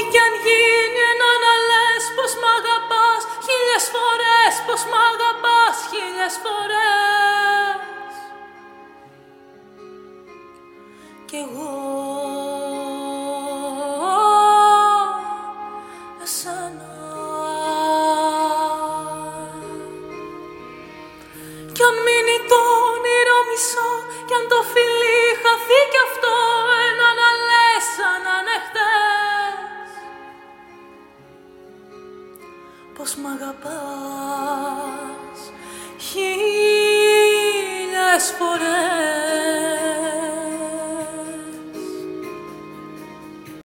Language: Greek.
κι αν γίνει ένα να λες πως μ' αγαπάς χίλιες φορές, πως μ' αγαπάς χίλιες φορές. Κι εγώ εσένα. Κι αν μείνει το όνειρο μισό, κι αν το φιλί χαθεί κι αυτό, ένα να λες σαν να είναι χθες, πως μ' αγαπάς χίλιες φορές.